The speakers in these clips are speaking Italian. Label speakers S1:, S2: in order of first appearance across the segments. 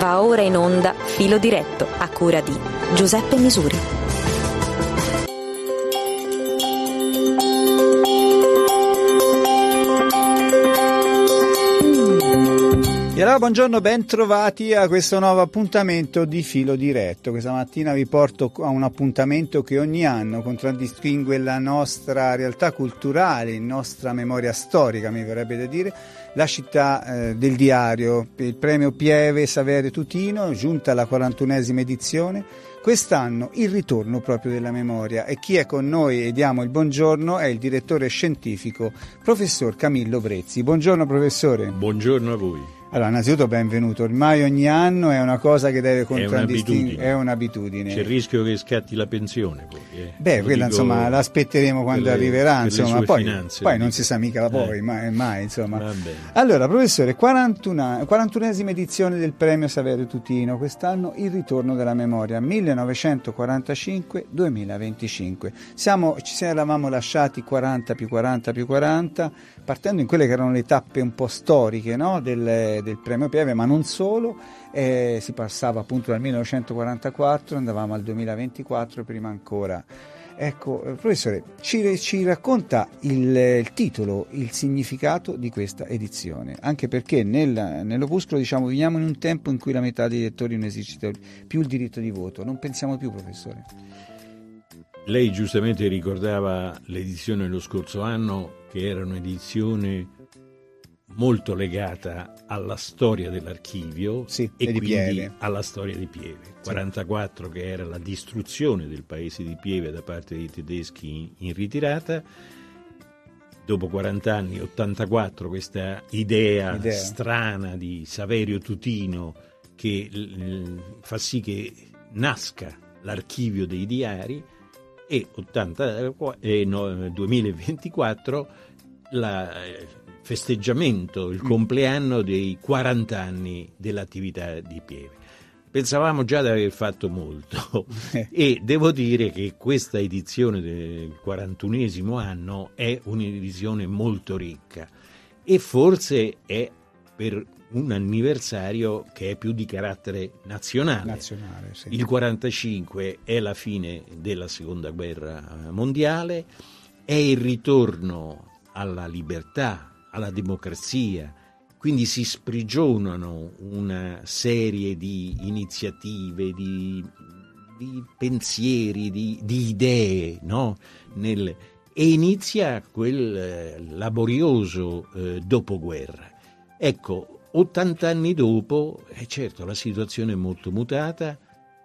S1: Va ora in onda Filo Diretto, a cura di Giuseppe Misuri.
S2: E allora buongiorno, ben trovati a questo nuovo appuntamento di Filo Diretto. Questa mattina vi porto a un appuntamento che ogni anno contraddistingue la nostra realtà culturale, la nostra memoria storica, mi verrebbe da dire, la città del diario, il premio Pieve Saverio Tutino, giunta alla 41esima edizione. Quest'anno il ritorno proprio della memoria, e chi è con noi e diamo il buongiorno è il direttore scientifico, professor Camillo Brezzi. Buongiorno professore.
S3: Buongiorno a voi.
S2: Allora, innanzitutto benvenuto. Ormai ogni anno è una cosa che deve contraddistinguere. È un'abitudine.
S3: C'è il rischio che scatti la pensione poi.
S2: Beh, quella insomma l'aspetteremo quando arriverà, insomma, poi non si sa mica poi, mai insomma. Allora, professore, 41esima edizione del premio Saverio Tutino, quest'anno il ritorno della memoria, 1945-2025. Ci eravamo lasciati 40 più 40 più 40, partendo in quelle che erano le tappe un po' storiche, no? del premio Pieve, ma non solo, si passava appunto dal 1944, andavamo al 2024 e prima ancora. Ecco, professore, ci racconta il titolo, il significato di questa edizione, anche perché nell'opuscolo diciamo viviamo in un tempo in cui la metà dei lettori non esercita più il diritto di voto, non pensiamo più, professore.
S3: Lei giustamente ricordava l'edizione dello scorso anno, che era un'edizione molto legata alla storia dell'archivio,
S2: sì,
S3: e quindi
S2: Pieve.
S3: Alla storia di Pieve.
S2: Sì.
S3: 44 che era la distruzione del paese di Pieve da parte dei tedeschi in ritirata. Dopo 40 anni, 84, questa idea strana di Saverio Tutino che fa sì che nasca l'archivio dei diari, e 2024 festeggiamento, il compleanno dei 40 anni dell'attività di Pieve. Pensavamo già di aver fatto molto e devo dire che questa edizione del 41esimo anno è un'edizione molto ricca, e forse è per un anniversario che è più di carattere nazionale.
S2: Sì.
S3: Il 45 è la fine della Seconda Guerra Mondiale, è il ritorno alla libertà, alla democrazia, quindi si sprigionano una serie di iniziative, di pensieri, di idee, no? E inizia quel laborioso dopoguerra. Ecco, 80 anni dopo, certo, la situazione è molto muta,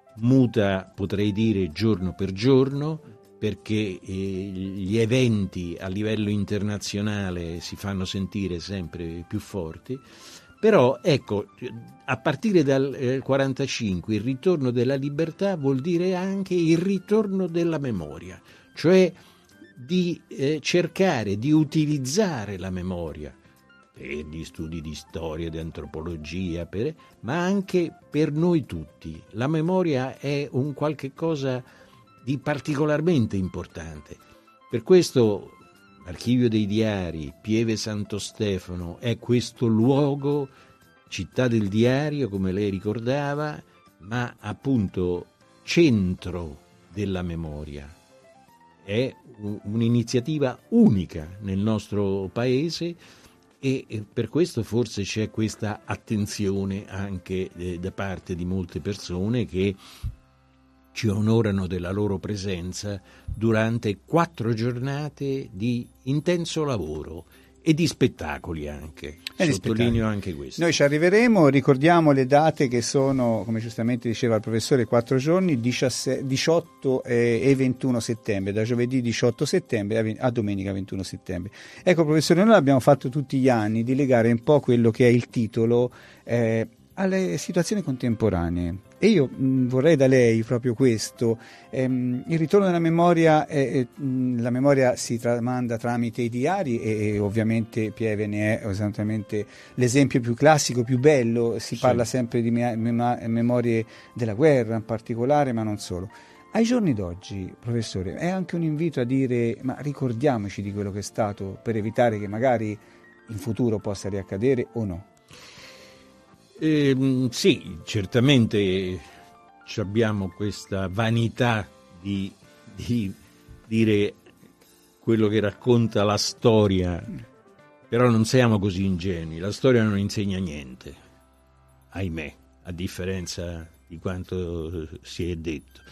S3: potrei dire giorno per giorno, perché gli eventi a livello internazionale si fanno sentire sempre più forti, però ecco, a partire dal 45 il ritorno della libertà vuol dire anche il ritorno della memoria, cioè di cercare di utilizzare la memoria per gli studi di storia, di antropologia, ma anche per noi tutti. La memoria è un qualche cosa di particolarmente importante. Per questo l'Archivio dei Diari, Pieve Santo Stefano, è questo luogo, città del diario, come lei ricordava, ma appunto centro della memoria. È un'iniziativa unica nel nostro paese, e per questo forse c'è questa attenzione anche da parte di molte persone che ci onorano della loro presenza durante 4 giornate di intenso lavoro e di spettacoli anche. Sottolineo anche questo.
S2: Noi ci arriveremo, ricordiamo le date che sono, come giustamente diceva il professore, 4 giorni, 18 e 21 settembre, da giovedì 18 settembre a domenica 21 settembre. Ecco professore, noi l'abbiamo fatto tutti gli anni di legare un po' quello che è il titolo alle situazioni contemporanee. E io vorrei da lei proprio questo, il ritorno della memoria, la memoria si tramanda tramite i diari e ovviamente Pieve ne è esattamente l'esempio più classico, più bello, si parla sempre di memorie della guerra in particolare, ma non solo. Ai giorni d'oggi, professore, è anche un invito a dire ma ricordiamoci di quello che è stato per evitare che magari in futuro possa riaccadere o no?
S3: Sì, certamente abbiamo questa vanità di dire quello che racconta la storia, però non siamo così ingenui, la storia non insegna niente, ahimè, a differenza di quanto si è detto.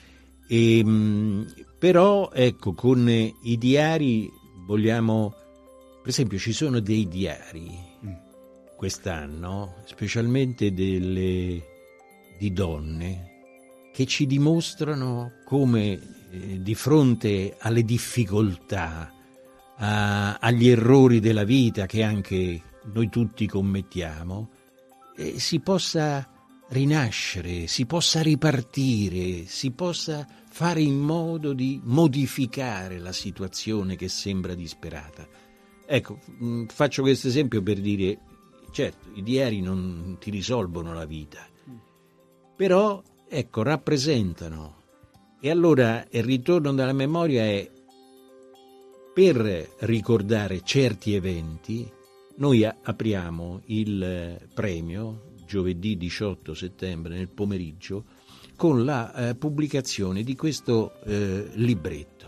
S3: Però ecco, con i diari vogliamo, per esempio ci sono dei diari quest'anno, specialmente di donne, che ci dimostrano come di fronte alle difficoltà, agli errori della vita che anche noi tutti commettiamo, si possa rinascere, si possa ripartire, si possa fare in modo di modificare la situazione che sembra disperata. Ecco, faccio questo esempio per dire, certo, i diari non ti risolvono la vita, però ecco, rappresentano. E allora il ritorno dalla memoria è, per ricordare certi eventi, noi apriamo il premio giovedì 18 settembre nel pomeriggio con la pubblicazione di questo libretto.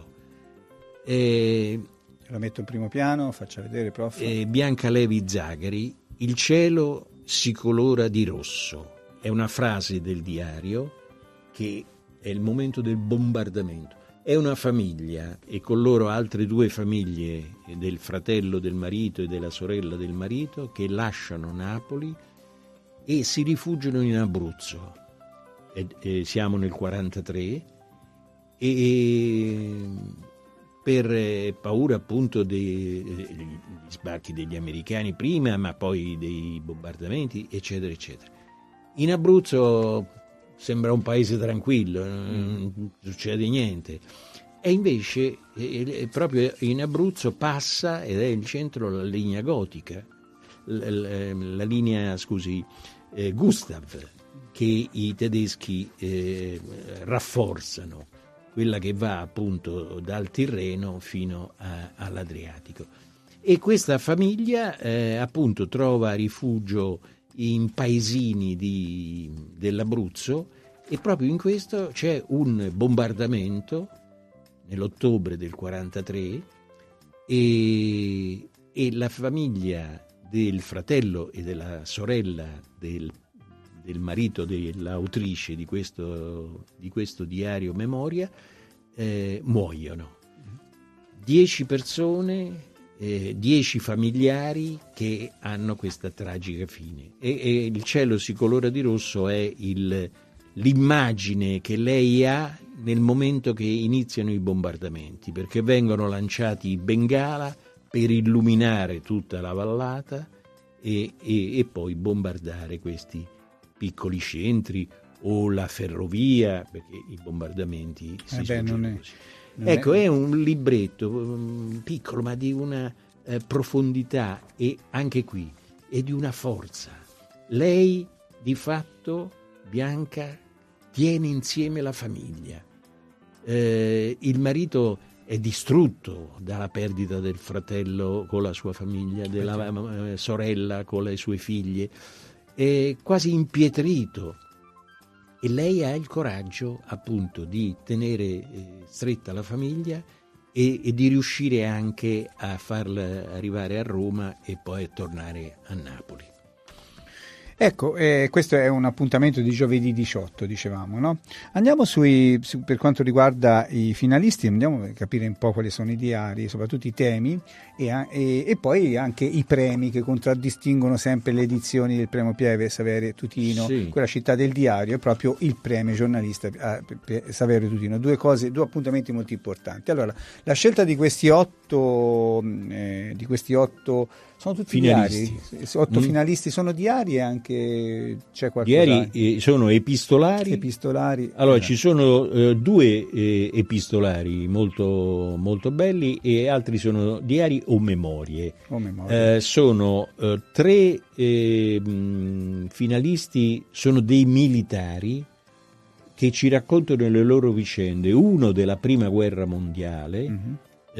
S2: Lo metto in primo piano, faccia vedere, prof.
S3: Bianca Levi Zagari, il cielo si colora di rosso. È una frase del diario che è il momento del bombardamento. È una famiglia e con loro altre 2 famiglie del fratello del marito e della sorella del marito che lasciano Napoli e si rifugiano in Abruzzo. Siamo nel 43 e per paura appunto degli sbarchi degli americani prima, ma poi dei bombardamenti, eccetera, eccetera. In Abruzzo sembra un paese tranquillo, non succede niente. E invece proprio in Abruzzo passa, ed è il centro, la linea gotica, la linea, Gustav, che i tedeschi rafforzano, quella che va appunto dal Tirreno fino all'Adriatico. E questa famiglia appunto trova rifugio in paesini dell'Abruzzo, e proprio in questo c'è un bombardamento nell'ottobre del 43 e la famiglia del fratello e della sorella del marito dell'autrice di questo diario memoria muoiono. 10 persone, 10 familiari che hanno questa tragica fine, e il cielo si colora di rosso è l'immagine che lei ha nel momento che iniziano i bombardamenti, perché vengono lanciati i bengala per illuminare tutta la vallata e poi bombardare questi piccoli centri o la ferrovia, perché i bombardamenti si svolgono così. Ecco, è un libretto piccolo, ma di una profondità, e anche qui è di una forza. Lei, di fatto, Bianca, tiene insieme la famiglia. Il marito è distrutto dalla perdita del fratello con la sua famiglia, della sorella con le sue figlie, è quasi impietrito. E lei ha il coraggio appunto di tenere stretta la famiglia e di riuscire anche a farla arrivare a Roma e poi a tornare a Napoli.
S2: Ecco, questo è un appuntamento di giovedì 18, dicevamo, no? Andiamo per quanto riguarda i finalisti, andiamo a capire un po' quali sono i diari, soprattutto i temi e poi anche i premi che contraddistinguono sempre le edizioni del premio Pieve Saverio Tutino,
S3: sì.
S2: Quella città del diario, è proprio il premio giornalista Saverio Tutino. Due appuntamenti molto importanti. Allora, la scelta di questi otto sono tutti
S3: finalisti.
S2: Diari, 8 finalisti sono diari, e anche c'è qualcosa.
S3: Diari sono epistolari. Allora ci sono 2 epistolari molto, molto belli, e altri sono diari o memorie. Sono 3 finalisti, sono dei militari che ci raccontano le loro vicende, uno della prima guerra mondiale.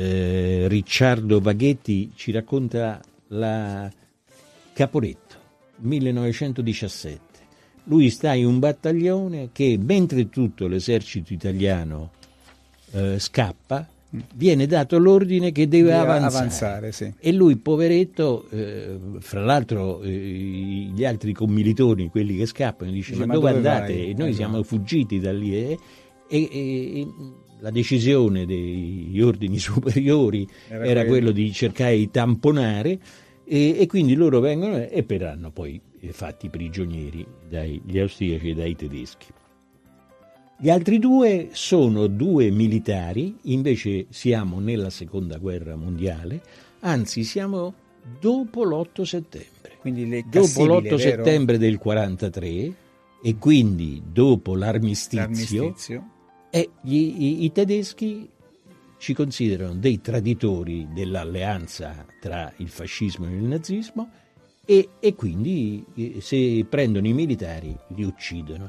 S3: Ricciardo Vaghetti ci racconta la Caporetto, 1917. Lui sta in un battaglione che, mentre tutto l'esercito italiano scappa, viene dato l'ordine che deve avanzare.
S2: Sì.
S3: E lui, poveretto, fra l'altro gli altri commilitoni, quelli che scappano, dice: ma dove andate?
S2: Vai?
S3: Noi siamo fuggiti da lì. E la decisione degli ordini superiori era quello di cercare di tamponare, e quindi loro vengono e verranno poi fatti prigionieri dagli austriaci e dai tedeschi. Gli altri due sono due militari, invece siamo nella seconda guerra mondiale, anzi siamo dopo l'8 settembre.
S2: Quindi
S3: dopo l'8 settembre del 43, e quindi dopo l'armistizio. E i tedeschi ci considerano dei traditori dell'alleanza tra il fascismo e il nazismo, e quindi se prendono i militari li uccidono.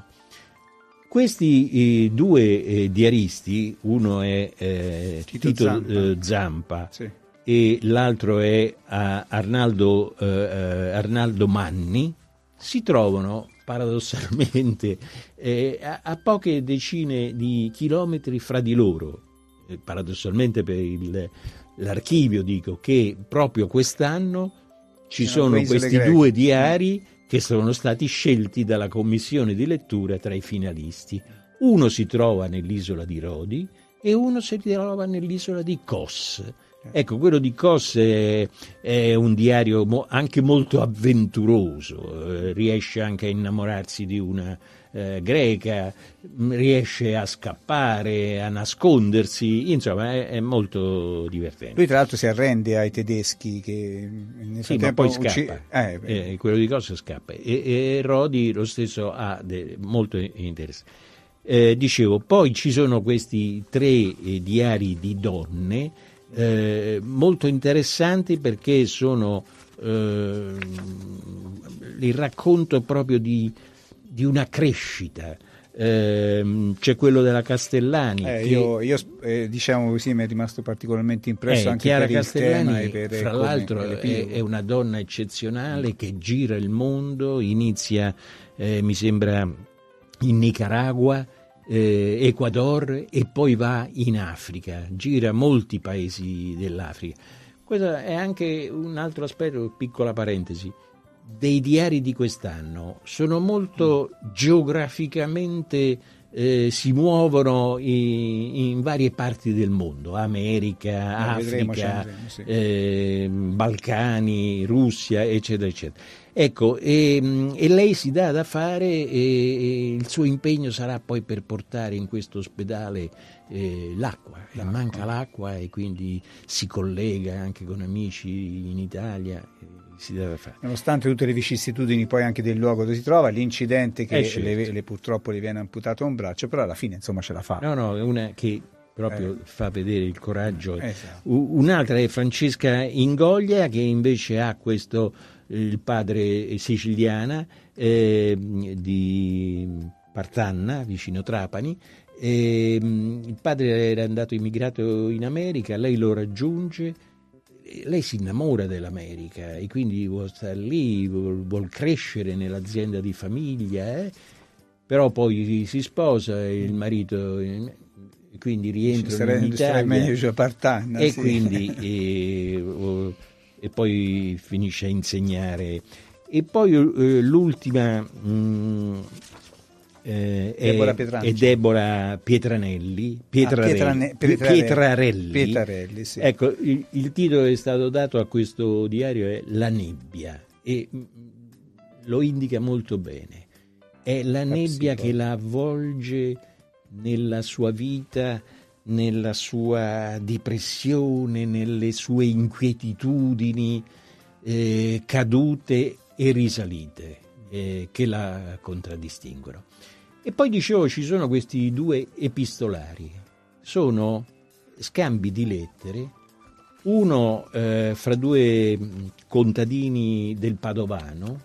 S3: Questi due diaristi, uno è Tito Zampa, sì, e l'altro è Arnaldo Manni, si trovano paradossalmente a poche decine di chilometri fra di loro. Paradossalmente per l'archivio dico che proprio quest'anno ci sono questi due diari che sono stati scelti dalla commissione di lettura tra i finalisti. Uno si trova nell'isola di Rodi e uno si trova nell'isola di Kos. Ecco, quello di Kos è un diario anche molto avventuroso, riesce anche a innamorarsi di una greca, riesce a scappare, a nascondersi, insomma è molto divertente.
S2: Lui tra l'altro si arrende ai tedeschi che nel frattempo
S3: ma poi scappa, quello di Kos scappa, e Rodi lo stesso ha molto interessante. Dicevo, poi ci sono questi 3 diari di donne molto interessanti, perché sono il racconto proprio di una crescita. C'è quello della Castellani.
S2: Io diciamo così, mi è rimasto particolarmente impresso anche
S3: Chiara
S2: per
S3: Castellani,
S2: il tema e per
S3: fra l'altro è una donna eccezionale che gira il mondo, inizia mi sembra in Nicaragua, Ecuador, e poi va in Africa, gira molti paesi dell'Africa. Questo è anche un altro aspetto, piccola parentesi, dei diari di quest'anno. Sono molto geograficamente, si muovono in varie parti del mondo, America, Africa, sì, Balcani, Russia, eccetera, eccetera. Ecco, e lei si dà da fare, e il suo impegno sarà poi per portare in questo ospedale l'acqua. Manca l'acqua, e quindi si collega anche con amici in Italia. Si deve fare.
S2: Nonostante tutte le vicissitudini poi anche del luogo dove si trova, l'incidente che purtroppo le viene amputato un braccio, però alla fine insomma ce la fa.
S3: No, è una che proprio fa vedere il coraggio. Esatto. Un'altra è Francesca Ingoglia, che invece ha questo, il padre siciliana, di Partanna, vicino Trapani. Il padre era andato immigrato in America, lei lo raggiunge. Lei si innamora dell'America e quindi vuol stare lì, vuol crescere nell'azienda di famiglia, però poi si sposa e il marito, quindi rientra in Italia,
S2: meglio Partanna,
S3: e
S2: sì,
S3: quindi e poi finisce a insegnare. E poi l'ultima è Deborah Pietrarelli,
S2: sì.
S3: Ecco, il titolo che è stato dato a questo diario è La nebbia, e lo indica molto bene. È la nebbia che la avvolge nella sua vita, nella sua depressione, nelle sue inquietudini, cadute e risalite, che la contraddistinguono. E poi dicevo, ci sono questi 2 epistolari, sono scambi di lettere, uno fra 2 contadini del Padovano,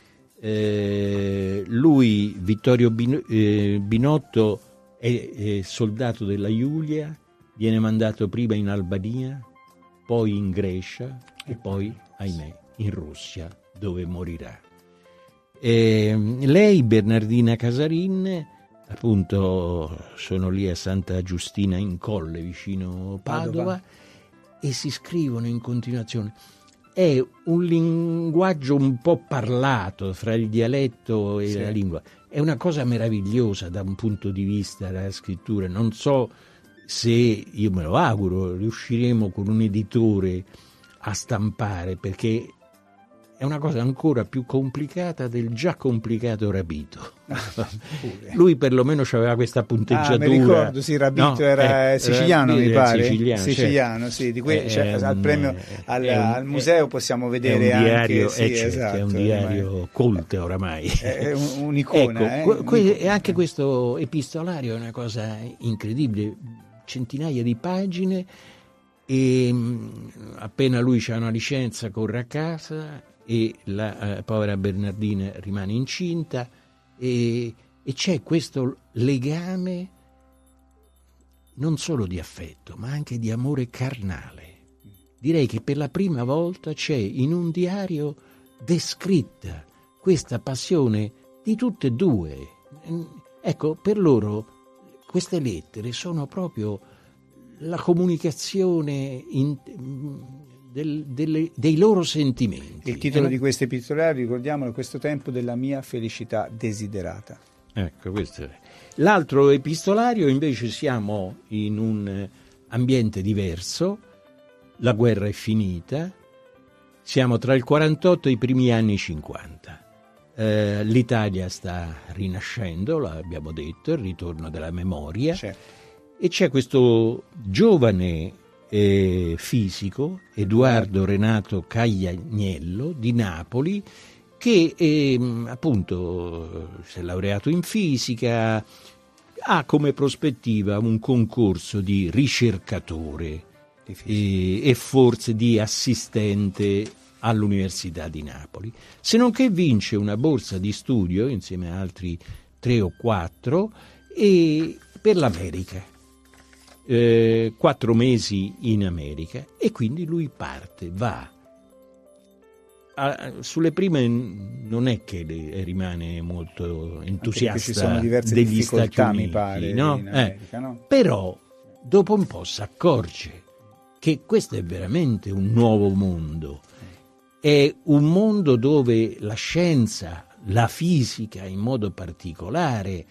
S3: lui, Vittorio Binotto, è soldato della Giulia, viene mandato prima in Albania, poi in Grecia e poi, ahimè, in Russia, dove morirà. Lei, Bernardina Casarin, appunto sono lì a Santa Giustina in Colle, vicino Padova, e si scrivono in continuazione. È un linguaggio un po' parlato fra il dialetto e la lingua. È una cosa meravigliosa da un punto di vista della scrittura. Non so se, io me lo auguro, riusciremo con un editore a stampare, perché è una cosa ancora più complicata del già complicato Rabito. Lui perlomeno aveva questa punteggiatura.
S2: Mi ricordo, sì, Rabito, no, era siciliano, mi pare.
S3: Siciliano,
S2: sì, al premio al museo possiamo vedere
S3: è un diario,
S2: anche
S3: esatto, è un diario colto oramai.
S2: È un'icona.
S3: Ecco, e anche questo epistolario è una cosa incredibile, centinaia di pagine, e appena lui c'ha una licenza corre a casa e la povera Bernardina rimane incinta, e c'è questo legame non solo di affetto ma anche di amore carnale. Direi che per la prima volta c'è in un diario descritta questa passione di tutte e due. Ecco, per loro queste lettere sono proprio la comunicazione dei loro sentimenti.
S2: Il titolo di questo epistolario, ricordiamolo, Questo tempo della mia felicità desiderata.
S3: Ecco, questo è. L'altro epistolario invece siamo in un ambiente diverso, la guerra è finita, siamo tra il 48 e i primi anni 50. L'Italia sta rinascendo, l'abbiamo detto, il ritorno della memoria, e c'è questo giovane fisico, Edoardo Renato Caglianiello di Napoli, che appunto si è laureato in fisica, ha come prospettiva un concorso di ricercatore e forse di assistente all'Università di Napoli, se non che vince una borsa di studio insieme a altri 3 o 4 e per l'America. 4 mesi in America, e quindi lui parte, va. Sulle prime non è che rimane molto entusiasta,
S2: ci sono diverse
S3: degli Stati Uniti,
S2: mi pare,
S3: no?
S2: In America, no?
S3: Però dopo un po' si accorge che questo è veramente un nuovo mondo, è un mondo dove la scienza, la fisica in modo particolare,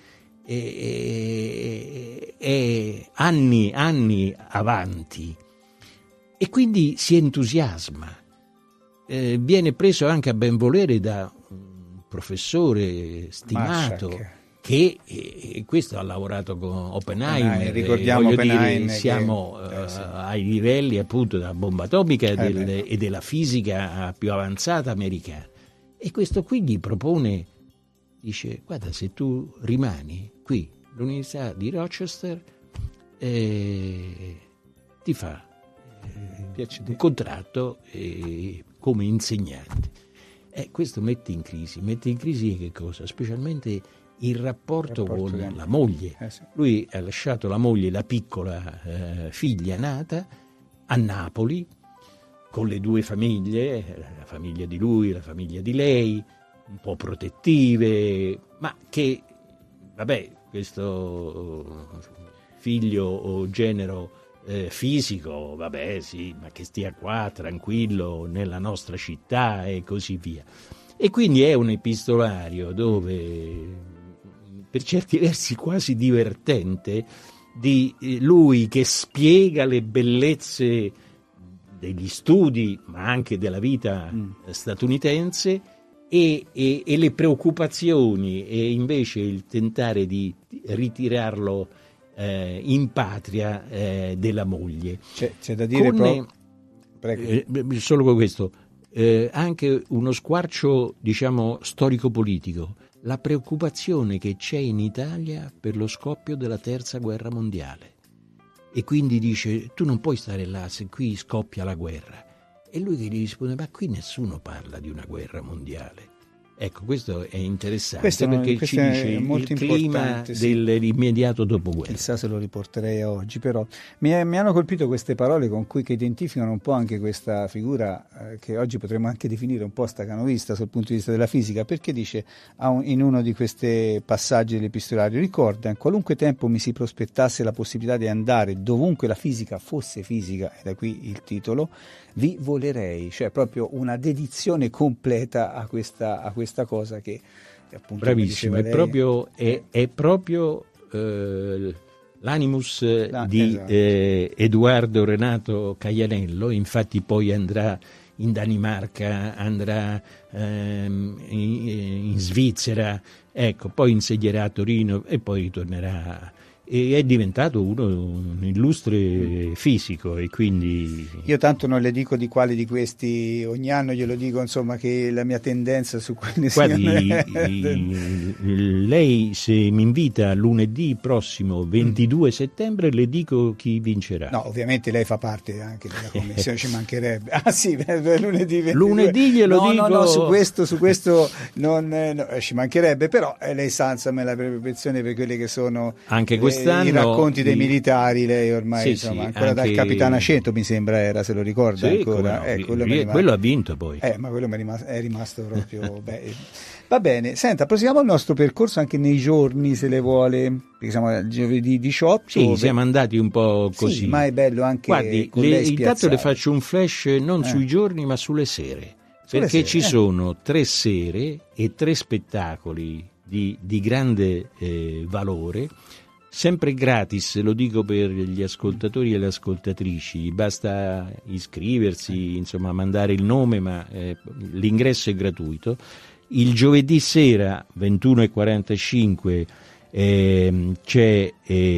S3: è anni avanti, e quindi si entusiasma, viene preso anche a benvolere da un professore stimato
S2: Marshak,
S3: che questo ha lavorato con Oppenheimer,
S2: ricordiamo Oppenheimer,
S3: siamo ai livelli appunto della bomba atomica e della fisica più avanzata americana, e questo qui gli propone, dice: guarda, se tu rimani qui all'Università di Rochester, ti fa un contratto come insegnante. Questo mette in crisi che cosa? Specialmente il rapporto con la moglie. Lui ha lasciato la moglie, la piccola figlia nata, a Napoli, con le 2 famiglie, la famiglia di lui e la famiglia di lei, un po' protettive, ma che, vabbè, questo figlio o genero fisico, vabbè sì, ma che stia qua tranquillo nella nostra città e così via. E quindi è un epistolario dove, per certi versi quasi divertente, di lui che spiega le bellezze degli studi, ma anche della vita statunitense, e le preoccupazioni, e invece il tentare di ritirarlo in patria della moglie.
S2: C'è da dire
S3: solo con questo, anche uno squarcio, diciamo, storico-politico, la preoccupazione che c'è in Italia per lo scoppio della terza guerra mondiale, e quindi dice: tu non puoi stare là se qui scoppia la guerra. E lui che gli risponde: ma qui nessuno parla di una guerra mondiale. Ecco, questo è interessante
S2: Questo
S3: perché ci dice il clima dell'immediato dopoguerra.
S2: Chissà se lo riporterei a oggi, però mi hanno colpito queste parole con cui che identificano un po' anche questa figura che oggi potremmo anche definire un po' stacanovista sul punto di vista della fisica, perché dice in uno di questi passaggi dell'epistolario: ricorda, in qualunque tempo mi si prospettasse la possibilità di andare dovunque la fisica fosse fisica, e da qui il titolo, vi volerei, cioè proprio una dedizione completa a questa cosa che appunto,
S3: bravissimo, è proprio l'animus di
S2: esatto.
S3: Edoardo Renato Caianello. Infatti poi andrà in Danimarca, andrà in Svizzera, ecco, poi insedierà a Torino e poi ritornerà. E è diventato un illustre fisico, e quindi
S2: io tanto non le dico di quali di questi ogni anno, glielo dico, insomma, che la mia tendenza su quelli
S3: lei se mi invita lunedì prossimo 22 settembre le dico chi vincerà.
S2: No, ovviamente lei fa parte anche della commissione, ci mancherebbe. Ah sì, lunedì 22.
S3: Lunedì glielo dico.
S2: No, su questo non ci mancherebbe, però lei sa, insomma, la preparazione per quelle che sono
S3: anche quest'anno
S2: i racconti dei militari, lei ormai, insomma, ancora anche dal Capitano Aceto, mi sembra era, se lo ricorda ancora.
S3: No, quello ha vinto poi.
S2: Ma quello è rimasto proprio Va bene, senta, proseguiamo il nostro percorso anche nei giorni, se le vuole, perché siamo al giovedì 18.
S3: Sì, siamo andati un po' così.
S2: Sì, ma è bello anche.
S3: Guardi,
S2: con lei
S3: intanto le faccio un flash non sui giorni ma sulle sere, perché ci sono 3 sere e 3 spettacoli di grande valore. Sempre gratis, lo dico per gli ascoltatori e le ascoltatrici, basta iscriversi, insomma mandare il nome, ma l'ingresso è gratuito. Il giovedì sera 21:45 c'è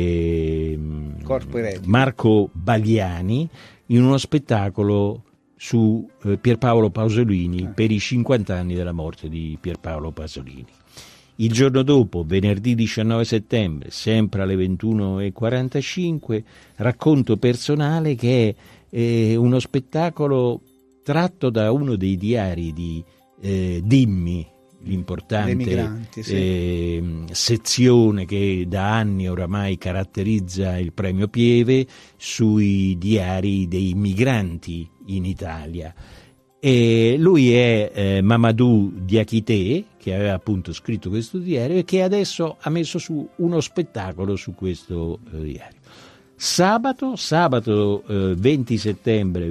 S3: Marco Bagliani in uno spettacolo su Pierpaolo Pasolini per i 50 anni della morte di Pierpaolo Pasolini. Il giorno dopo, venerdì 19 settembre, sempre alle 21:45, racconto personale, che è uno spettacolo tratto da uno dei diari di Dimmi, l'importante sezione che da anni oramai caratterizza il premio Pieve sui diari dei migranti in Italia. E lui è Mamadou Diakité, che aveva appunto scritto questo diario e che adesso ha messo su uno spettacolo su questo diario. Sabato 20 settembre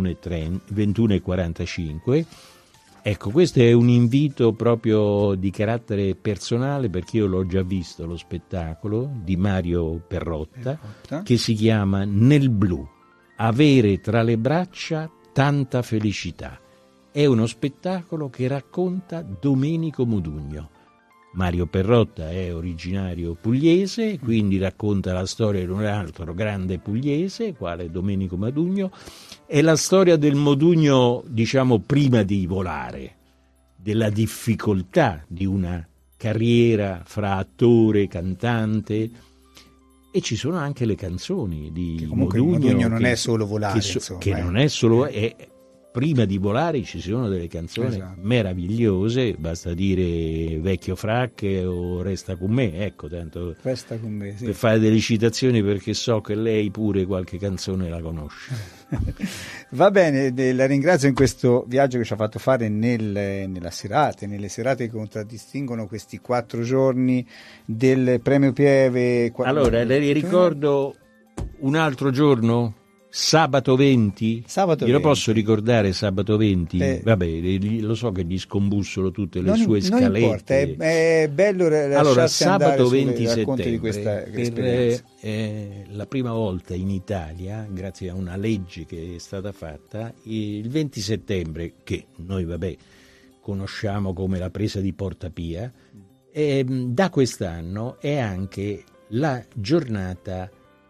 S3: 21:45. Ecco, questo è un invito proprio di carattere personale, perché io l'ho già visto lo spettacolo di Mario Perrotta, che si chiama Nel blu, avere tra le braccia tanta felicità. È uno spettacolo che racconta Domenico Modugno. Mario Perrotta è originario pugliese, quindi racconta la storia di un altro grande pugliese, quale Domenico Modugno. È la storia del Modugno, diciamo, prima di volare, della difficoltà di una carriera fra attore, cantante. E ci sono anche le canzoni di Modugno.
S2: Modugno non è solo volare,
S3: non è solo. Prima di volare ci sono delle canzoni meravigliose, basta dire Vecchio Frac o Resta con me, ecco, tanto
S2: Resta con me, sì,
S3: per fare delle citazioni, perché so che lei pure qualche canzone la conosce.
S2: Va bene, la ringrazio in questo viaggio che ci ha fatto fare nelle serate che contraddistinguono questi 4 giorni del premio Pieve.
S3: Allora, le ricordo un altro giorno? Sabato 20? Glielo posso ricordare, sabato 20? Vabbè, lo so che gli scombussolo tutte le sue scalette. Non importa,
S2: è bello lasciarsi
S3: allora, sabato 20
S2: settembre, di questa esperienza.
S3: La prima volta in Italia, grazie a una legge che è stata fatta, il 20 settembre, che noi conosciamo come la presa di Porta Pia, da quest'anno è anche la giornata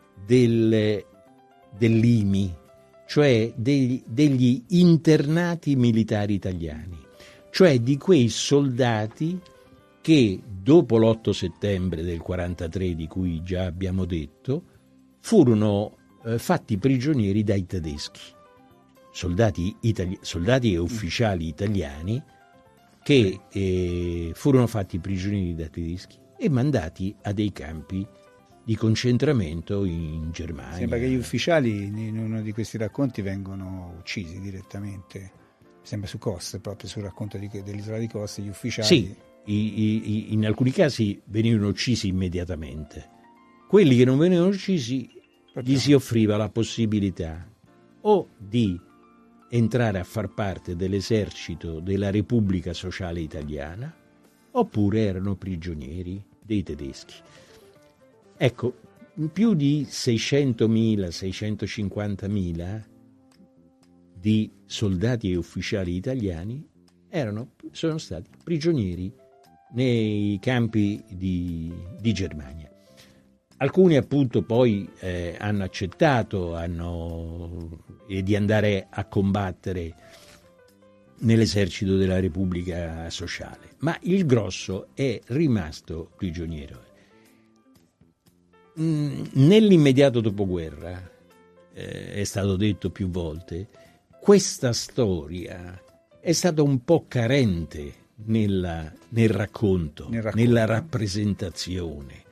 S3: dell'IMI, cioè degli internati militari italiani, cioè di quei soldati che dopo l'8 settembre del 43, di cui già abbiamo detto, furono fatti prigionieri dai tedeschi, soldati e ufficiali italiani che furono fatti prigionieri da tedeschi e mandati a dei campi di concentramento in Germania.
S2: Sembra che gli ufficiali in uno di questi racconti vengono uccisi direttamente, sembra su Kos, proprio sul racconto dell'isola di Kos, gli ufficiali...
S3: Sì, in alcuni casi venivano uccisi immediatamente. Quelli che non venivano uccisi gli si offriva la possibilità o di entrare a far parte dell'esercito della Repubblica Sociale Italiana oppure erano prigionieri dei tedeschi. Ecco, più di 600.000, 650.000 di soldati e ufficiali italiani sono stati prigionieri nei campi di Germania. Alcuni appunto poi hanno accettato di andare a combattere nell'esercito della Repubblica Sociale, ma il grosso è rimasto prigioniero. Nell'immediato dopoguerra, è stato detto più volte, questa storia è stata un po' carente nel racconto, nella rappresentazione.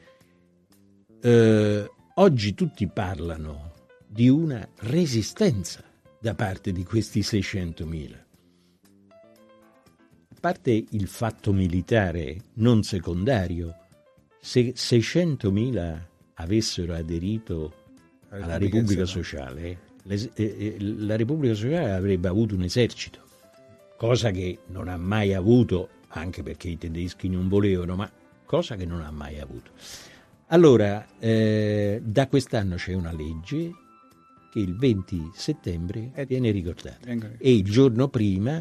S3: Oggi tutti parlano di una resistenza da parte di questi 600.000. A parte il fatto militare non secondario, se 600.000 avessero aderito alla Repubblica Sociale, la Repubblica Sociale avrebbe avuto un esercito, cosa che non ha mai avuto, anche perché i tedeschi non volevano, ma cosa che non ha mai avuto. Allora, da quest'anno c'è una legge che il 20 settembre viene ricordata e il giorno prima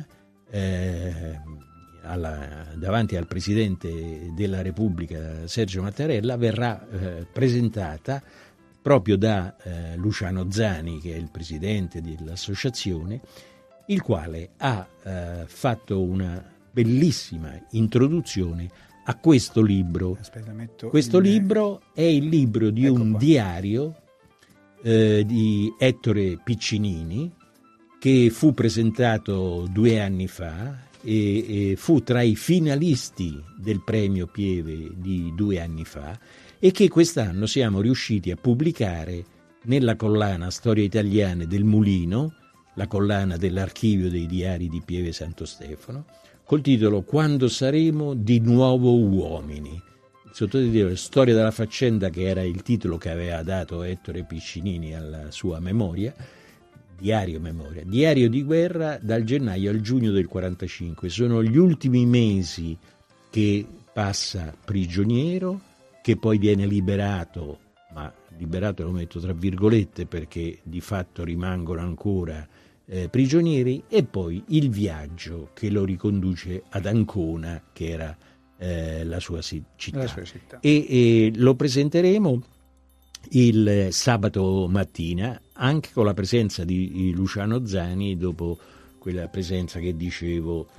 S3: davanti al Presidente della Repubblica Sergio Mattarella verrà presentata proprio da Luciano Zani, che è il Presidente dell'associazione, il quale ha fatto una bellissima introduzione a questo libro. Questo libro è il libro di un diario di Ettore Piccinini, che fu presentato 2 anni fa e fu tra i finalisti del premio Pieve di 2 anni fa, e che quest'anno siamo riusciti a pubblicare nella collana Storie Italiane del Mulino, la collana dell'archivio dei diari di Pieve Santo Stefano, col titolo Quando saremo di nuovo uomini. Il sottotitolo è Storia della faccenda, che era il titolo che aveva dato Ettore Piccinini alla sua memoria, diario di guerra dal gennaio al giugno del 45. Sono gli ultimi mesi che passa prigioniero, che poi viene liberato, ma liberato lo metto tra virgolette perché di fatto rimangono ancora prigionieri, e poi il viaggio che lo riconduce ad Ancona, che era la sua città. E lo presenteremo il sabato mattina, anche con la presenza di Luciano Zani, dopo quella presenza che dicevo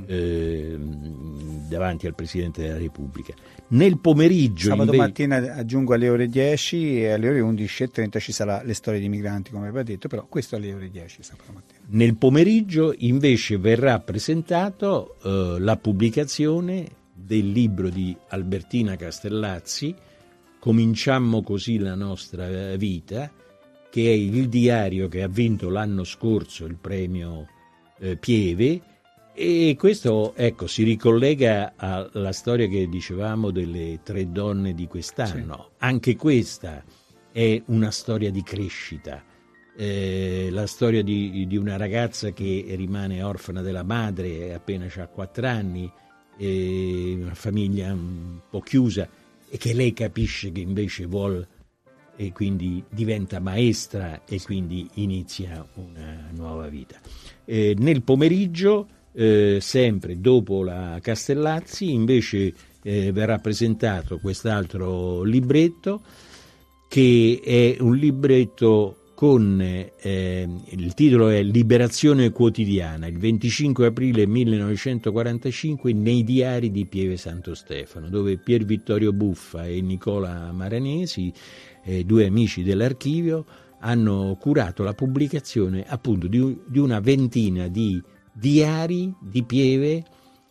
S3: davanti al Presidente della Repubblica. Nel pomeriggio
S2: sabato mattina, aggiungo, alle ore 10, e alle ore 11:30 ci sarà le storie dei migranti, come aveva detto, però questo alle ore 10 sabato mattina.
S3: Nel pomeriggio invece verrà presentato la pubblicazione del libro di Albertina Castellazzi, Cominciammo così la nostra vita, che è il diario che ha vinto l'anno scorso il premio Pieve. E questo, ecco, si ricollega alla storia che dicevamo delle 3 donne di quest'anno. Sì. Anche questa è una storia di crescita, la storia di una ragazza che rimane orfana della madre appena ha 4 anni, una famiglia un po' chiusa, e che lei capisce che invece vuole, e quindi diventa maestra e quindi inizia una nuova vita. Nel pomeriggio, sempre dopo la Castellazzi, invece verrà presentato quest'altro libretto, che è un libretto con il titolo è Liberazione quotidiana, il 25 aprile 1945 nei diari di Pieve Santo Stefano, dove Pier Vittorio Buffa e Nicola Maranesi, 2 amici dell'archivio, hanno curato la pubblicazione appunto di una ventina di diari di Pieve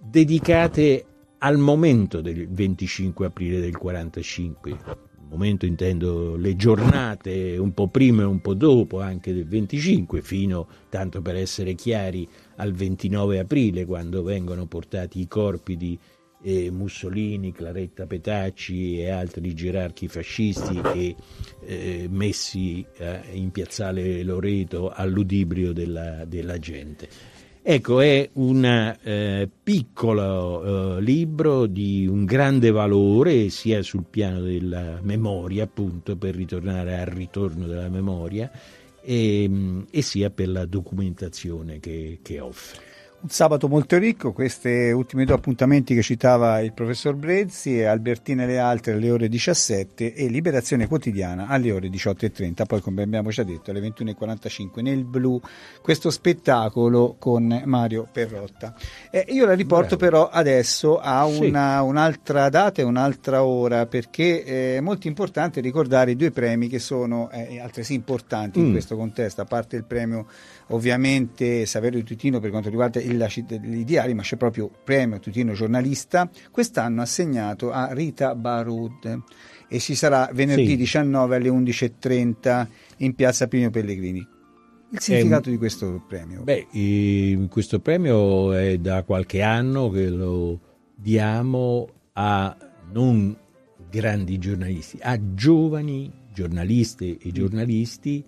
S3: dedicate al momento del 25 aprile del 45. Momento intendo le giornate un po' prima e un po' dopo anche del 25, fino, tanto per essere chiari, al 29 aprile, quando vengono portati i corpi di Mussolini, Claretta Petacci e altri gerarchi fascisti e messi in piazzale Loreto al ludibrio della gente. Ecco, è un piccolo libro di un grande valore, sia sul piano della memoria, appunto, per ritornare al ritorno della memoria, e sia per la documentazione che offre.
S2: Un sabato molto ricco, questi ultimi due appuntamenti che citava il professor Brezzi, Albertina e le altre alle ore 17 e Liberazione Quotidiana alle ore 18:30, poi come abbiamo già detto alle 21:45 nel blu, questo spettacolo con Mario Perrotta. Io la riporto però adesso a un'altra data e un'altra ora, perché è molto importante ricordare i due premi che sono altresì importanti in questo contesto, a parte il premio ovviamente Saverio Tutino per quanto riguarda i diari, ma c'è proprio premio Tutino giornalista, quest'anno assegnato a Rita Barud, e ci sarà venerdì 19 alle 11:30 in piazza Plinio Pellegrini. Il significato di questo premio?
S3: Questo premio è da qualche anno che lo diamo a non grandi giornalisti, a giovani giornaliste e giornalisti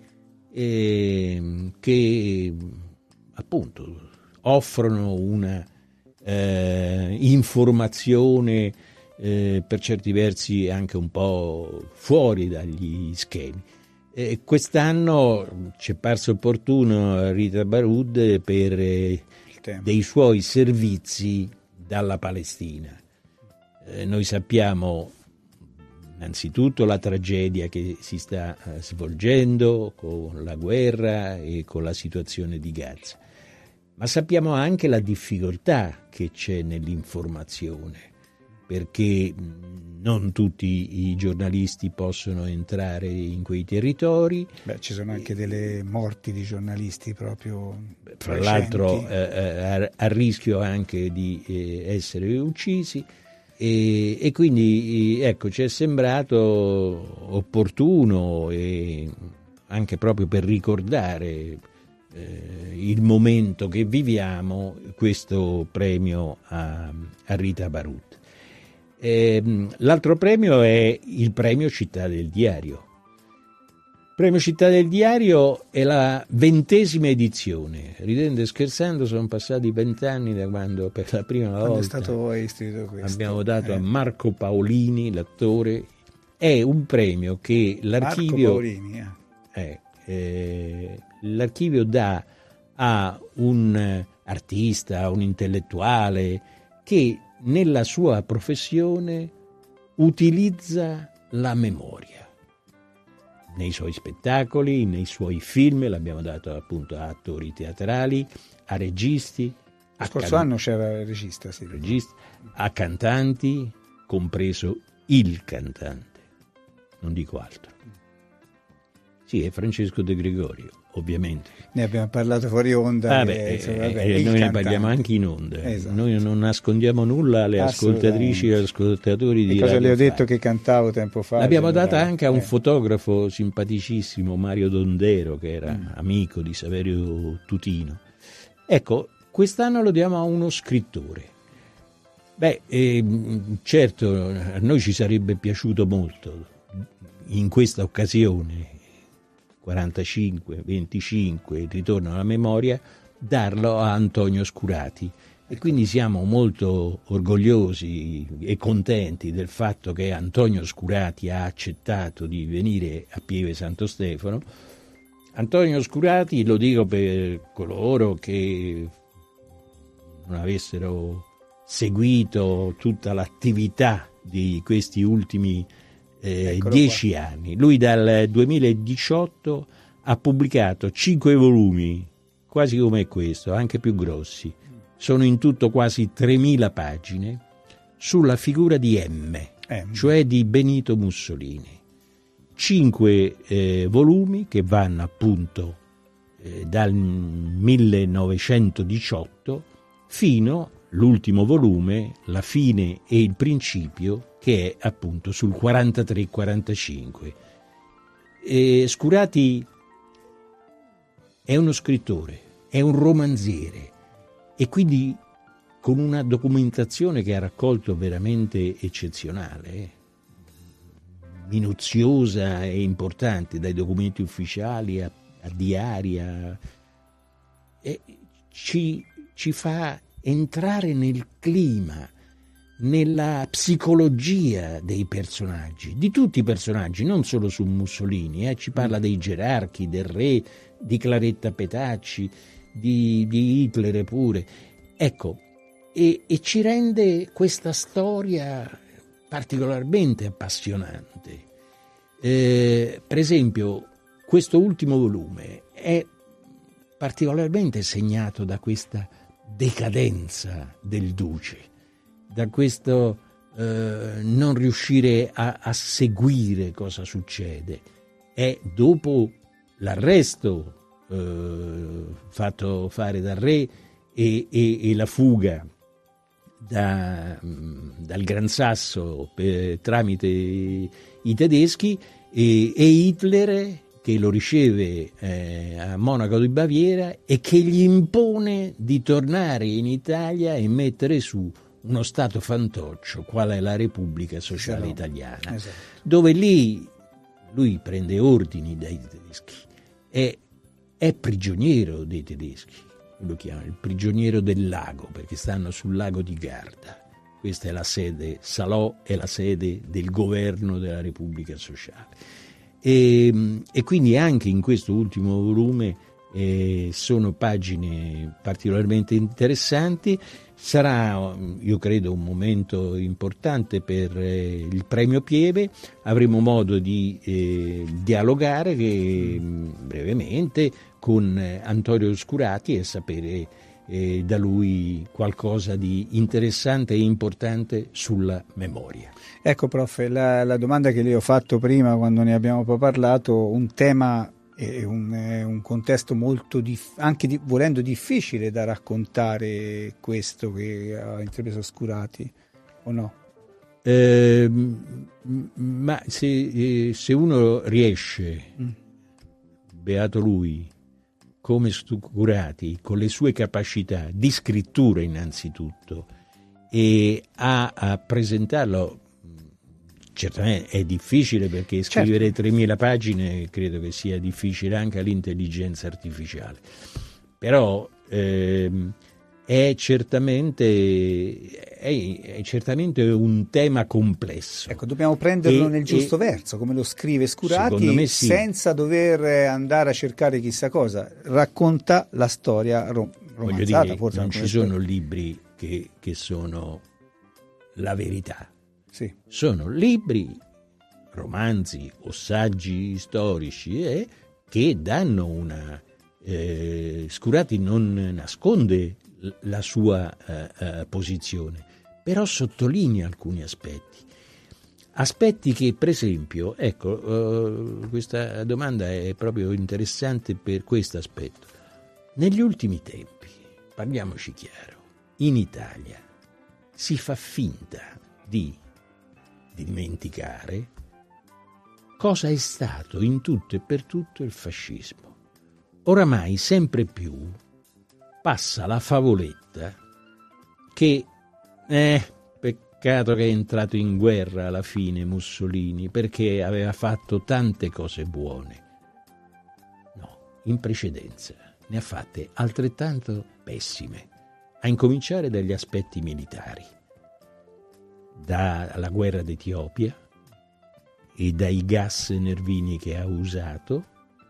S3: che appunto offrono una informazione per certi versi anche un po' fuori dagli schemi. Quest'anno ci è parso opportuno a Rita Barud per dei suoi servizi dalla Palestina. Noi sappiamo innanzitutto la tragedia che si sta svolgendo con la guerra e con la situazione di Gaza, ma sappiamo anche la difficoltà che c'è nell'informazione, perché non tutti i giornalisti possono entrare in quei territori.
S2: Ci sono anche delle morti di giornalisti proprio
S3: fra l'altro a rischio anche di essere uccisi. E quindi ecco, ci è sembrato opportuno e anche proprio per ricordare il momento che viviamo questo premio a Rita Barud. L'altro premio è il premio Città del Diario. Il premio Città del Diario è la 20ª edizione. Ridendo e scherzando sono passati 20 anni da quando per la prima volta
S2: è stato istituito questo.
S3: Abbiamo dato a Marco Paolini, l'attore. È un premio che l'archivio l'archivio dà a un artista, a un intellettuale che nella sua professione utilizza la memoria. Nei suoi spettacoli, nei suoi film, l'abbiamo dato appunto a attori teatrali, a registi.
S2: Lo scorso anno c'era il regista,
S3: a cantanti, compreso il cantante, non dico altro. Sì, è Francesco De Gregorio, ovviamente.
S2: Ne abbiamo parlato fuori onda.
S3: Noi ne parliamo anche in onda. Esatto. Noi non nascondiamo nulla alle ascoltatrici e agli ascoltatori di
S2: cosa le ho detto che cantavo tempo fa?
S3: L'abbiamo data anche a un fotografo simpaticissimo, Mario Dondero, che era amico di Saverio Tutino. Ecco, quest'anno lo diamo a uno scrittore. Certo, a noi ci sarebbe piaciuto molto in questa occasione 45, 25, il ritorno alla memoria, darlo a Antonio Scurati. E quindi siamo molto orgogliosi e contenti del fatto che Antonio Scurati ha accettato di venire a Pieve Santo Stefano. Antonio Scurati, lo dico per coloro che non avessero seguito tutta l'attività di questi ultimi 10 anni. Lui dal 2018 ha pubblicato 5 volumi, quasi come questo, anche più grossi. Sono in tutto quasi 3.000 pagine sulla figura di M, cioè di Benito Mussolini. 5 volumi che vanno appunto dal 1918 fino, l'ultimo volume, La fine e il principio, che è appunto sul 43-45. Scurati è uno scrittore, è un romanziere, e quindi con una documentazione che ha raccolto veramente eccezionale, minuziosa e importante, dai documenti ufficiali a diari, ci fa entrare nel clima, nella psicologia dei personaggi, di tutti i personaggi, non solo su Mussolini, ci parla dei gerarchi, del re, di Claretta Petacci, di Hitler pure. Ecco, e ci rende questa storia particolarmente appassionante. Per esempio, questo ultimo volume è particolarmente segnato da questa decadenza del duce, da questo non riuscire a seguire cosa succede. È dopo l'arresto fatto fare dal re e la fuga dal Gran Sasso tramite i tedeschi, e Hitler che lo riceve a Monaco di Baviera e che gli impone di tornare in Italia e mettere su uno stato fantoccio quale è la Repubblica Sociale Italiana, esatto, dove lì lui prende ordini dai tedeschi, è prigioniero dei tedeschi, lo chiama il prigioniero del lago, perché stanno sul lago di Garda. Questa è la sede, Salò è la sede del governo della Repubblica Sociale. E quindi anche in questo ultimo volume sono pagine particolarmente interessanti. Sarà, io credo, un momento importante per il premio Pieve. Avremo modo di dialogare brevemente con Antonio Scurati e sapere da lui qualcosa di interessante e importante sulla memoria.
S2: Ecco, prof, la domanda che le ho fatto prima quando ne abbiamo parlato, un tema e un contesto molto anche volendo difficile da raccontare, questo che ha intrapreso Scurati, o no?
S3: Ma se uno riesce, beato lui, come Scurati, con le sue capacità di scrittura innanzitutto, e a presentarlo, certamente è difficile, perché scrivere 3.000 pagine credo che sia difficile anche all'intelligenza artificiale, però è certamente un tema complesso.
S2: Ecco, dobbiamo prenderlo nel giusto verso, come lo scrive Scurati,
S3: sì,
S2: senza dover andare a cercare chissà cosa. Racconta la storia romanzata.
S3: Dire, forse non ci sono libri che sono la verità.
S2: Sì. Sono
S3: libri, romanzi o saggi storici che danno una... Scurati non nasconde la sua posizione, però sottolinea alcuni aspetti che, per esempio, ecco, questa domanda è proprio interessante per questo aspetto. Negli ultimi tempi, parliamoci chiaro, in Italia si fa finta di dimenticare cosa è stato in tutto e per tutto il fascismo. Oramai sempre più passa la favoletta che peccato che è entrato in guerra alla fine Mussolini, perché aveva fatto tante cose buone. No, in precedenza ne ha fatte altrettanto pessime, a incominciare dagli aspetti militari, dalla guerra d'Etiopia e dai gas nervini che ha usato,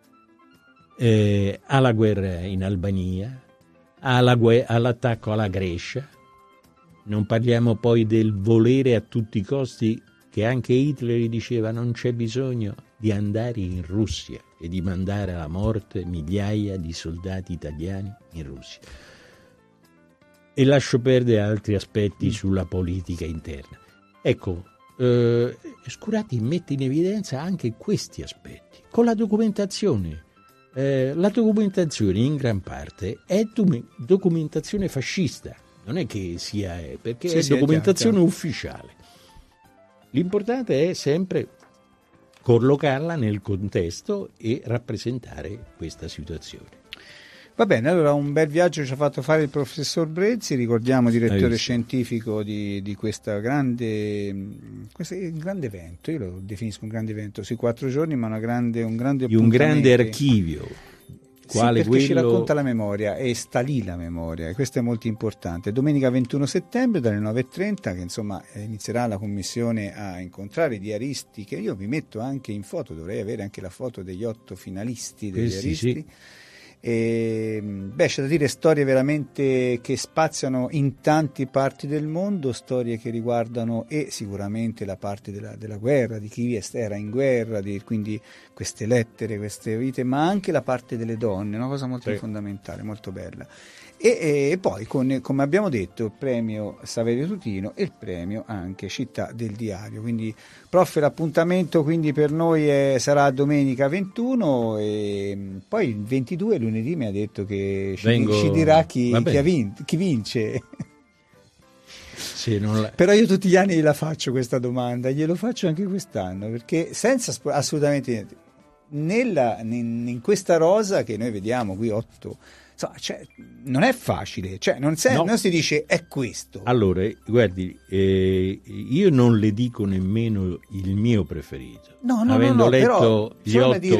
S3: alla guerra in Albania, all'attacco alla Grecia. Non parliamo poi del volere a tutti i costi, che anche Hitler diceva non c'è bisogno di andare in Russia, e di mandare alla morte migliaia di soldati italiani in Russia. E lascio perdere altri aspetti sulla politica interna. Ecco, Scurati mette in evidenza anche questi aspetti con la documentazione. La documentazione in gran parte è documentazione fascista, non è che sia, perché
S2: Sì,
S3: è
S2: sì, è
S3: documentazione
S2: chiaro.
S3: ufficiale. L'importante è sempre collocarla nel contesto e rappresentare questa situazione.
S2: Va bene, allora un bel viaggio ci ha fatto fare il professor Brezzi, ricordiamo direttore
S3: visto?
S2: scientifico di questo grande evento, io lo definisco un grande evento, sui 4 giorni, ma un grande
S3: Di un
S2: appuntamento.
S3: grande archivio, quale
S2: sì, perché ci
S3: quello...
S2: racconta la memoria e sta lì la memoria, e questo è molto importante. Domenica 21 settembre dalle 9:30, che insomma inizierà la commissione a incontrare i diaristi, che io vi metto anche in foto, dovrei avere anche la foto degli 8 finalisti dei
S3: Questi
S2: diaristi.
S3: sì.
S2: E, c'è da dire storie veramente che spaziano in tante parti del mondo, storie che riguardano e sicuramente la parte della guerra, di chi era in guerra, quindi queste lettere, queste vite, ma anche la parte delle donne, una cosa molto fondamentale, molto bella. E poi, come abbiamo detto, il premio Saverio Tutino e il premio anche Città del Diario. Quindi, prof, l'appuntamento quindi per noi sarà domenica 21 e poi il 22 lunedì mi ha detto che ci dirà chi vince.
S3: Sì,
S2: Però io tutti gli anni gliela faccio questa domanda, glielo faccio anche quest'anno, perché senza assolutamente niente, in questa rosa che noi vediamo qui 8, non è facile, non si dice è questo.
S3: Allora, guardi, io non le dico nemmeno il mio preferito. Avendo letto gli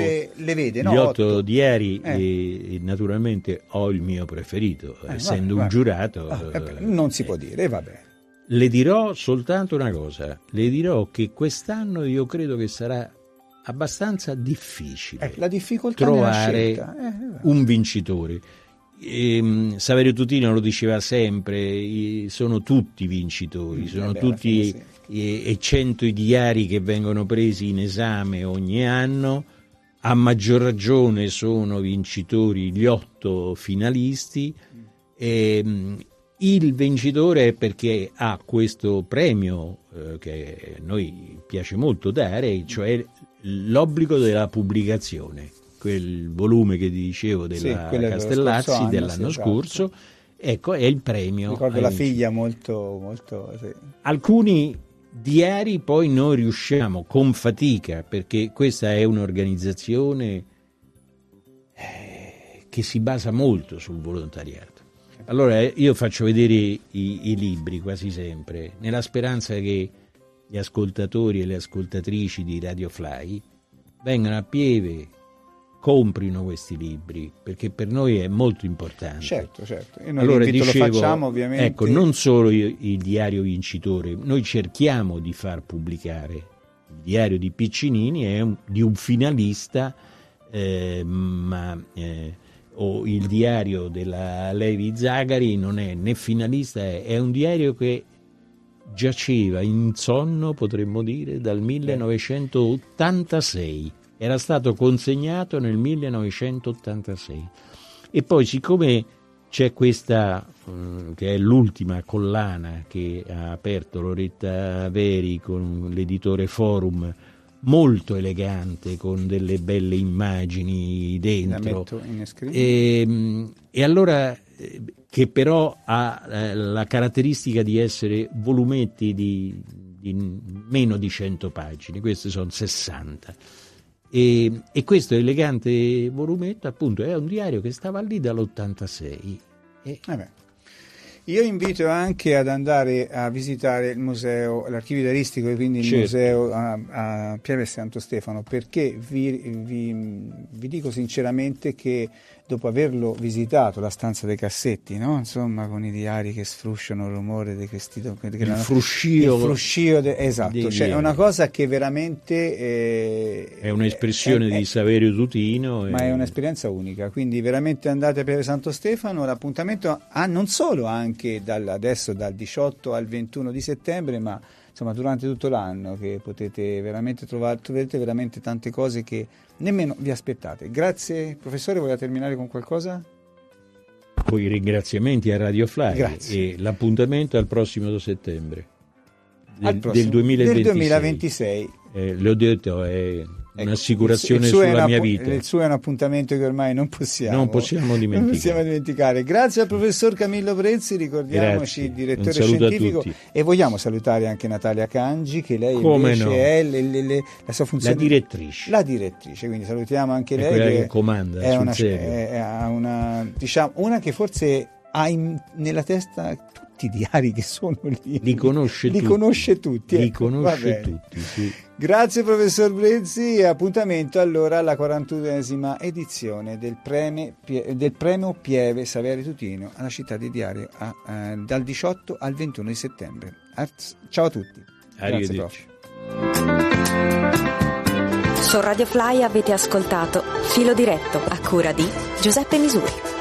S3: 8 diari, e naturalmente ho il mio preferito, essendo un giurato.
S2: Non si può dire, vabbè.
S3: Le dirò soltanto una cosa, le dirò che quest'anno io credo che sarà abbastanza difficile
S2: la difficoltà
S3: trovare un vincitore. Saverio Tutino lo diceva sempre, sono tutti vincitori, sono tutti e 100 i diari che vengono presi in esame ogni anno, a maggior ragione sono vincitori gli 8 finalisti. Il vincitore è perché ha questo premio che a noi piace molto dare, cioè l'obbligo della pubblicazione, quel volume che dicevo della Castellazzi dell'anno scorso, ecco, è il premio.
S2: Ricordo la figlia molto sì.
S3: Alcuni diari poi noi riusciamo con fatica, perché questa è un'organizzazione che si basa molto sul volontariato. Allora io faccio vedere i libri quasi sempre, nella speranza che gli ascoltatori e le ascoltatrici di Radio Fly vengano a Pieve, comprino questi libri, perché per noi è molto importante.
S2: Certo. E noi
S3: allora
S2: lo facciamo ovviamente.
S3: Ecco, non solo il diario vincitore, noi cerchiamo di far pubblicare il diario di Piccinini, di un finalista, o il diario della Levi Zagari non è né finalista, è un diario che giaceva in sonno, potremmo dire, dal 1986. Era stato consegnato nel 1986. E poi, siccome c'è questa, che è l'ultima collana che ha aperto Loretta Veri con l'editore Forum, molto elegante, con delle belle immagini dentro, e allora che però ha la caratteristica di essere volumetti di meno di 100 pagine, queste sono 60, e questo elegante volumetto appunto è un diario che stava lì dall'86.
S2: Io invito anche ad andare a visitare il museo, l'archivio diaristico e quindi il museo a Pieve Santo Stefano, perché vi dico sinceramente che dopo averlo visitato, la stanza dei cassetti, no? Insomma, con i diari che sfrusciano il rumore di questi,
S3: il fruscio
S2: esatto, cioè è una cosa che veramente
S3: è un'espressione di Saverio Tutino,
S2: ma è un'esperienza unica, quindi veramente andate a Pieve Santo Stefano. L'appuntamento non solo anche adesso dal 18 al 21 di settembre, ma insomma durante tutto l'anno, che potete veramente troverete veramente tante cose che nemmeno vi aspettate. Grazie professore, voleva terminare con qualcosa?
S3: Poi i ringraziamenti a Radio Fly.
S2: Grazie.
S3: E l'appuntamento al prossimo settembre del 2026.
S2: Del 2026.
S3: L'ho detto, è un'assicurazione sulla mia vita.
S2: Il suo è un appuntamento che ormai non possiamo
S3: dimenticare.
S2: Grazie al professor Camillo Prezzi, ricordiamoci il direttore scientifico, e vogliamo salutare anche Natalia Cangi, che lei invece è la sua funzione, la direttrice, quindi salutiamo anche lei,
S3: quella che comanda,
S2: è una che forse ha nella testa tutti i diari che sono lì, li conosce tutti.
S3: Sì.
S2: Grazie professor Prezzi, e appuntamento allora alla 41esima edizione del premio Pieve Saverio Tutino alla città di Diario dal 18 al 21 di settembre. Ciao a tutti. Grazie, prof.
S1: Su Radio Fly avete ascoltato Filo Diretto a cura di Giuseppe Misuri.